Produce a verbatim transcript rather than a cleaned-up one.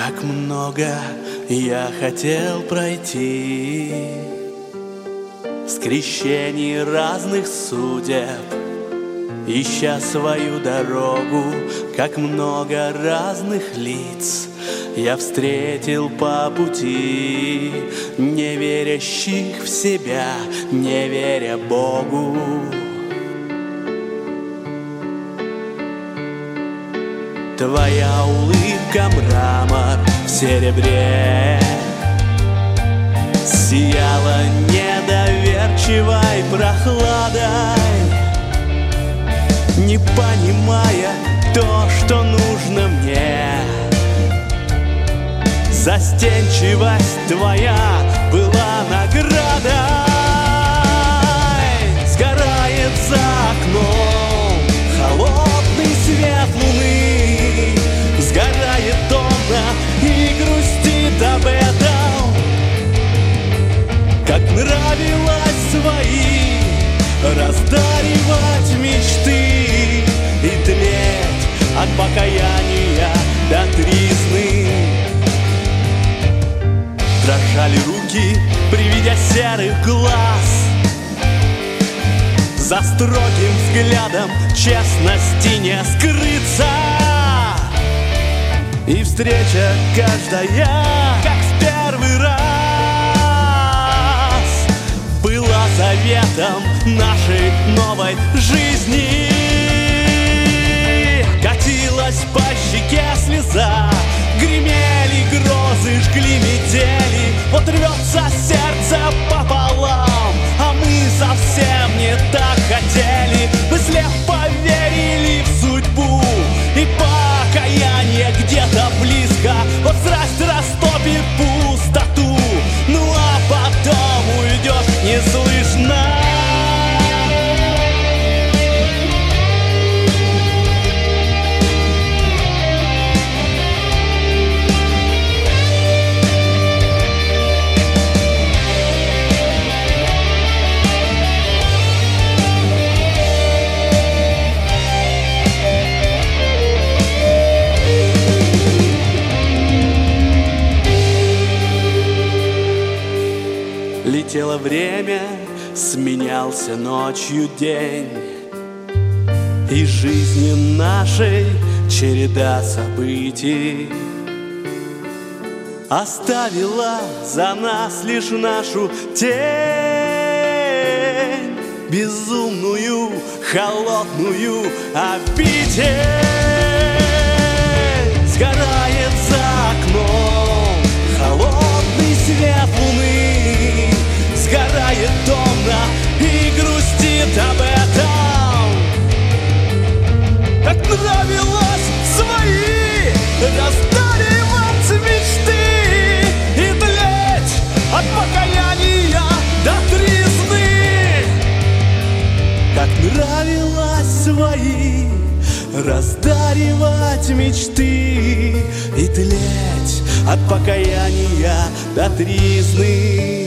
Как много я хотел пройти скрещений разных судеб, ища свою дорогу. Как много разных лиц я встретил по пути, не верящих в себя, не веря Богу. Твоя улыбка мрамор в серебре сияла недоверчивой прохладой, не понимая то, что нужно мне. Застенчивость твоя была наградой. Сгорает за окном холодный свет луны, сгорает она и грустит об этом. Как нравилось свои раздаривать мечты и тлеть от покаяния до тризны. Дрожали руки при виде серых глаз, за строгим взглядом честности не скрыться. И встреча каждая, как в первый раз, была заветом нашей новой жизни. Катилась по щеке слеза, гремели грозы, жгли метели. Вот рвется сердце пополам, а мы совсем не так хотели. Мы слепо верили в судьбу, и покаяние где-то близко. Вот страсть растопит пустоту, ну а потом уйдешь неслышно. Летело время, сменялся ночью день, и жизни нашей череда событий оставила за нас лишь нашу тень, безумную, холодную обитель. Сгорает за окном холодный свет луны, сгорает томно и грустит об этом. Как нравилось свои раздаривать мечты и тлеть от покаяния до тризны. Как нравилось свои раздаривать мечты и тлеть от покаяния до тризны.